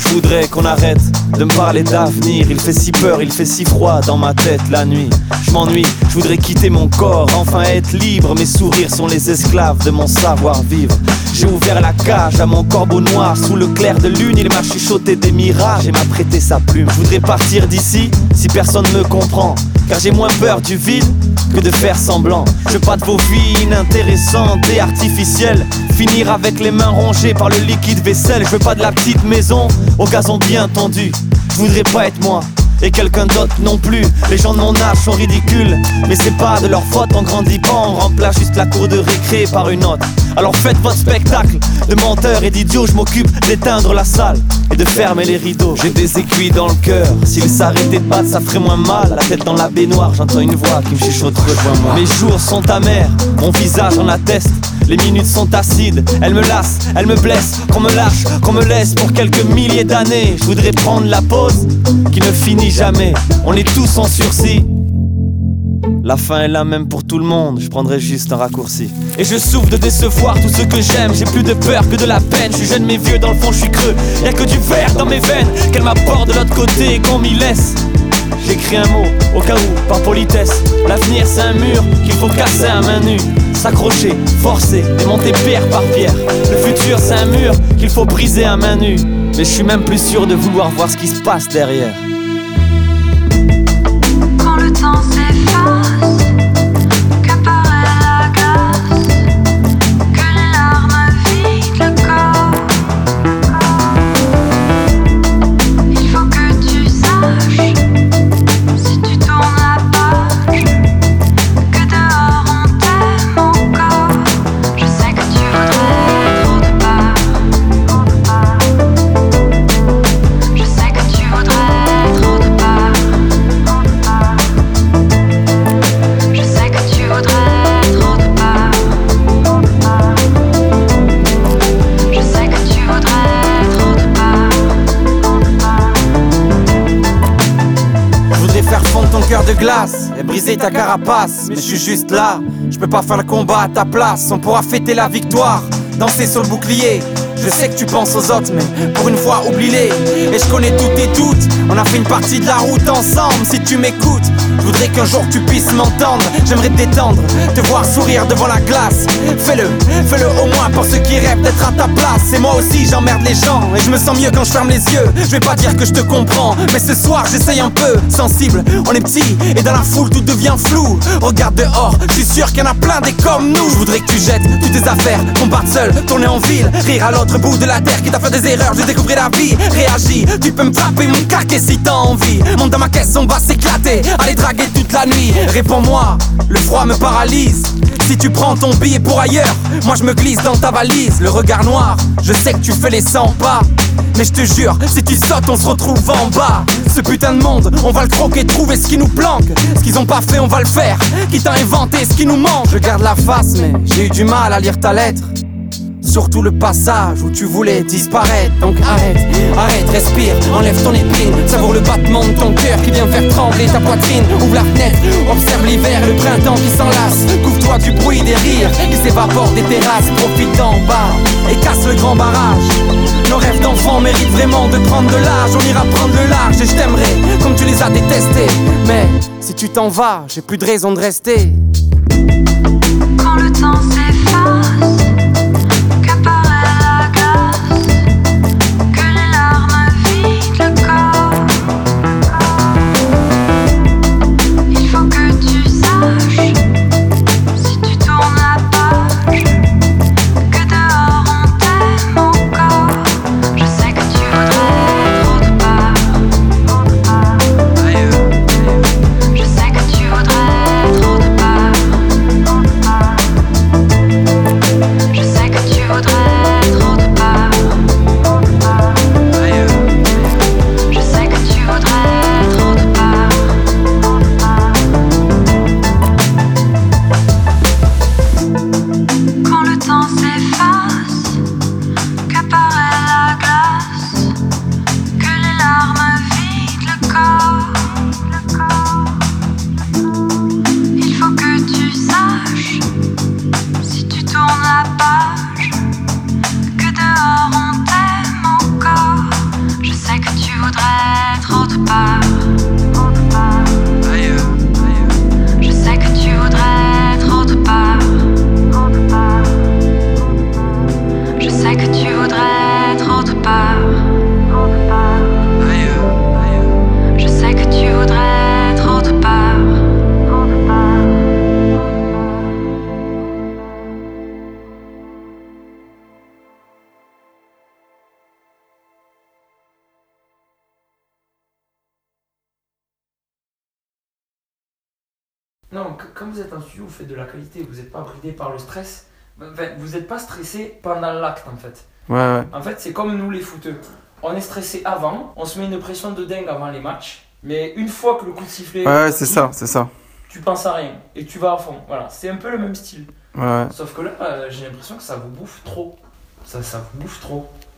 Je voudrais qu'on arrête de me parler d'avenir. Il fait si peur, il fait si froid dans ma tête la nuit. Je m'ennuie, je voudrais quitter mon corps, enfin être libre. Mes sourires sont les esclaves de mon savoir-vivre. J'ai ouvert la cage à mon corbeau noir. Sous le clair de lune, il m'a chuchoté des mirages et m'a prêté sa plume. Je voudrais partir d'ici si personne me comprend, car j'ai moins peur du vide que de faire semblant. Je veux pas de vos vies inintéressantes et artificielles, finir avec les mains rongées par le liquide vaisselle. Je veux pas de la petite maison au gazon bien tendu. Je voudrais pas être moi et quelqu'un d'autre non plus. Les gens de mon âge sont ridicules, mais c'est pas de leur faute. On grandit pas, on remplace juste la cour de récré par une autre. Alors faites votre spectacle de menteurs et d'idiots. Je m'occupe d'éteindre la salle et de fermer les rideaux. J'ai des aiguilles dans le cœur, s'ils s'arrêtaient de battre ça ferait moins mal. La tête dans la baignoire, j'entends une voix qui me chuchote rejoins-moi. Mes jours sont amers, mon visage en atteste. Les minutes sont acides, elles me lassent, elles me blessent. Qu'on me lâche, qu'on me laisse pour quelques milliers d'années. Je voudrais prendre la pause qui ne finit jamais. On est tous en sursis, la fin est la même pour tout le monde, je prendrai juste un raccourci. Et je souffre de décevoir tout ce que j'aime. J'ai plus de peur que de la peine. Je suis jeune mais vieux, dans le fond je suis creux. Y'a que du verre dans mes veines. Qu'elle m'apporte de l'autre côté et qu'on m'y laisse. J'écris un mot, au cas où, par politesse. L'avenir c'est un mur qu'il faut casser à main nue. S'accrocher, forcer, démonter pierre par pierre. Le futur c'est un mur qu'il faut briser à main nue. Mais je suis même plus sûr de vouloir voir ce qui se passe derrière. Quand le temps s'efface, qu'apparaît la glace, que les larmes vident le corps. Il faut que tu saches, si tu tournes la page, que dehors on t'aime encore. Je sais que tu voudrais être autre part. Je sais que tu voudrais être autre part. Je sais que tu voudrais être autre part. Je sais que tu voudrais être autre part. Je voudrais faire fondre ton cœur de glace et briser ta carapace, mais je suis juste là, je peux pas faire le combat à ta place. On pourra fêter la victoire, danser sur le bouclier. Je sais que tu penses aux autres, mais pour une fois oublie-les. Et je connais tous tes doutes, on a fait une partie de la route ensemble. Si tu m'écoutes, je voudrais qu'un jour tu puisses m'entendre. J'aimerais te détendre, te voir sourire devant la glace. Fais-le au moins pour ceux qui rêvent d'être à ta place. Et moi aussi j'emmerde les gens, et je me sens mieux quand je ferme les yeux. Je vais pas dire que je te comprends, mais ce soir j'essaye un peu. Sensible, on est petit, et dans la foule tout devient flou. Regarde dehors, je suis sûr qu'il y en a plein des comme nous. Je voudrais que tu jettes toutes tes affaires, qu'on parte seul, tourner en ville, rire à l'autre bout de la terre qui t'a fait des erreurs, je découvrir la vie. Réagis, tu peux me frapper mon caquet si t'as envie. Monte dans ma caisse, on va s'éclater, aller draguer toute la nuit. Réponds-moi, le froid me paralyse. Si tu prends ton billet pour ailleurs, moi je me glisse dans ta valise. Le regard noir, je sais que tu fais les 100 pas, mais je te jure, si tu sautes, on se retrouve en bas. Ce putain de monde, on va le croquer, trouver ce qui nous planque. Ce qu'ils ont pas fait, on va le faire. Qui t'a inventé ce qui nous manque. Je garde la face, mais j'ai eu du mal à lire ta lettre. Surtout le passage où tu voulais disparaître. Donc arrête, respire, enlève ton épine. Savoure le battement de ton cœur qui vient faire trembler ta poitrine. Ouvre la fenêtre, observe l'hiver, le printemps qui s'enlace. Couvre-toi du bruit des rires qui s'évaporent des terrasses. Profite d'en bas et casse le grand barrage. Nos rêves d'enfants méritent vraiment de prendre de l'âge. On ira prendre le large et je t'aimerai comme tu les as détestés. Mais si tu t'en vas, j'ai plus de raison de rester. Quand le temps s'efface, qu'apparaît la glace, que les larmes vident le corps. Il faut que tu saches, si tu tournes la page, que dehors on t'aime encore. Je sais que tu voudrais être autre part. Je sais que tu voudrais être autre part. Je sais que tu voudrais être autre part. Je sais que tu voudrais être autre part. Quand le temps s'efface, qu'apparaît la glace, que les larmes vident le corps. Il faut que tu saches, si tu tournes la page, que dehors on t'aime encore. Je sais voudrais être autre part. Je sais que tu voudrais être autre part. Je sais que tu voudrais être autre part. Je sais que tu voudrais être autre part. Non, quand vous êtes en studio, vous faites de la qualité, vous n'êtes pas bridé par le stress. Enfin, vous n'êtes pas stressé pendant l'acte en fait. Ouais. En fait, c'est comme nous les footeux. On est stressé avant, on se met une pression de dingue avant les matchs. Mais une fois que le coup de sifflet. Ouais, c'est ça. Tu penses à rien et tu vas à fond. Voilà, c'est un peu le même style. Ouais. Sauf que là, j'ai l'impression que ça vous bouffe trop. Ça vous bouffe trop.